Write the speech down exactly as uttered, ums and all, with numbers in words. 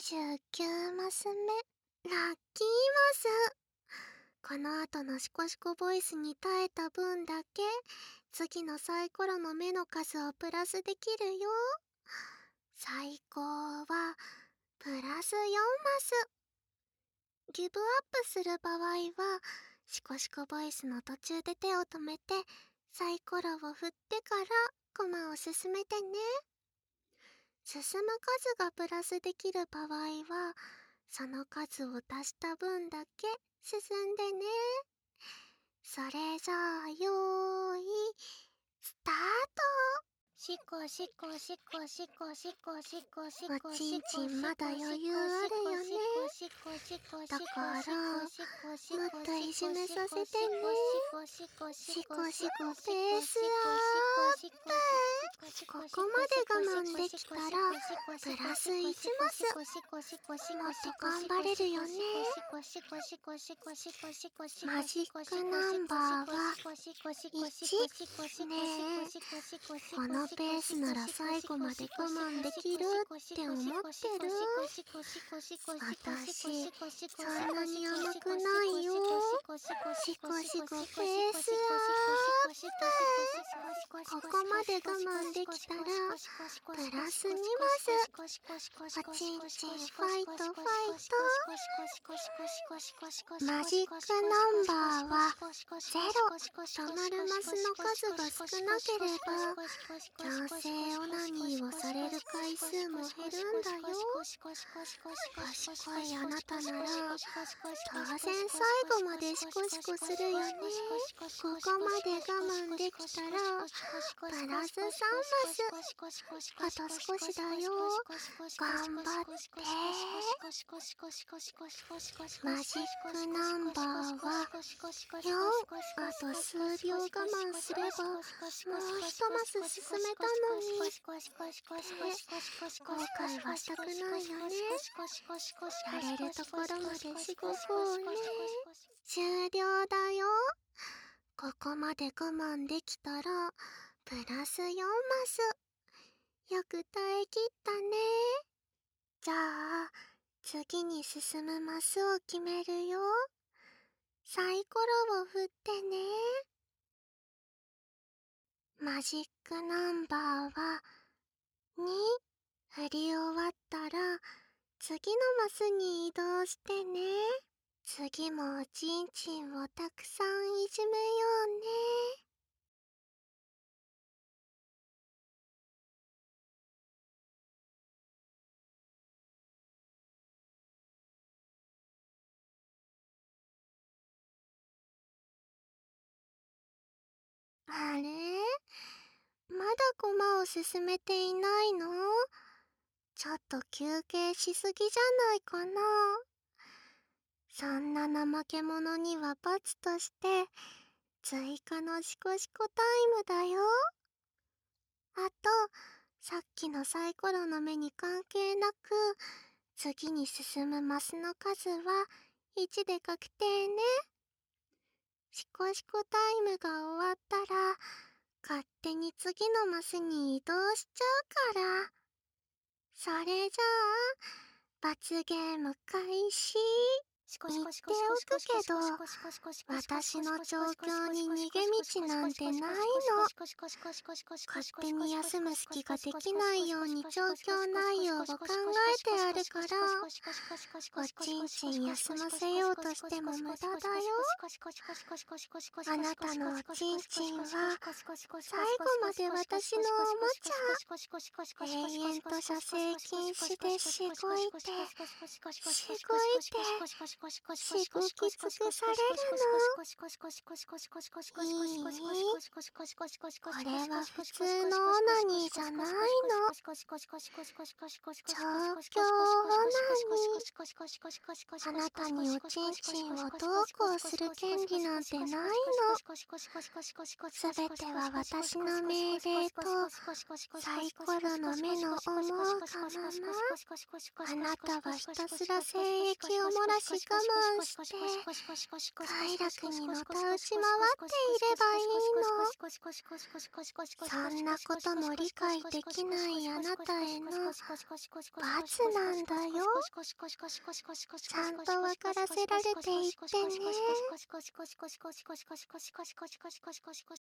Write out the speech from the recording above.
じゅうきゅうマス目、ラッキーマス。この後のシコシコボイスに耐えた分だけ次のサイコロの目の数をプラスできるよ。最高はプラスよんマス。ギブアップする場合はシコシコボイスの途中で手を止めてサイコロを振ってからコマを進めてね。進む数がプラスできる場合はその数を足した分だけ進んでね。それじゃあよーいスタート。 シコシコシコシコシコシコシコおちんちんまだ余裕あるよね。だからもっといじめさせてね。シコシコペースアップ。ここまで我慢できたらプラスいちマス。もっと頑張れるよね。マジックナンバーはいち。ねえ、このペースなら最後まで我慢できるって思ってる？私そんなに甘くないよ。シコシコペースアップ。ここまで我慢できたらプラスにマス。おちんちんファイトファイト。マジックナンバーはゼロ。止まるマスの数が少なければ強制オナニーをされる回数も減るんだよ。賢いあなたなら当然最後までシコシコするよね。ここまで我慢できたらプラスさんマス。あと少しだよ。頑張って。マジックナンバーはよん。あと数秒我慢すればもう一マス進めたのに。後悔はしたくないよね。やれるところまでしごこうね。終了だよ。ここまで我慢できたらプラスよんマス。よく耐えきったね。じゃあ次に進むマスを決めるよ。サイコロを振ってね。マジックナンバーはに。振り終わったら次のマスに移動してね。次もおちんちんをたくさんいじめようね。あれ？まだコマを進めていないの？ちょっと休憩しすぎじゃないかな。そんな怠け者には罰として追加のシコシコタイムだよ。あとさっきのサイコロの目に関係なく次に進むマスの数はいちで確定ね。シコシコタイムが終わったら勝手に次のマスに移動しちゃうから。それじゃあ罰ゲーム開始。言っておくけど私の状況に逃げ道なんてないの。勝手に休む隙ができないように状況内容を考えてあるから、おちんちん休ませようとしても無駄だよ。あなたのおちんちんは最後まで私のおもちゃ。永遠と射精禁止でしごいてしごいてしごき尽くされるの。いい？これは普通のオナニーじゃないの。調教オナニー。あなたにおちんちんをどうこうする権利なんてないの。すべては私の命令とサイコロの目の思うがまま。あなたはひたすら精液を漏らし慢して快楽にのたうち回っていればいいの。そんなことも理解できないあなたへの罰なんだよ。ちゃんと分からせられていってね。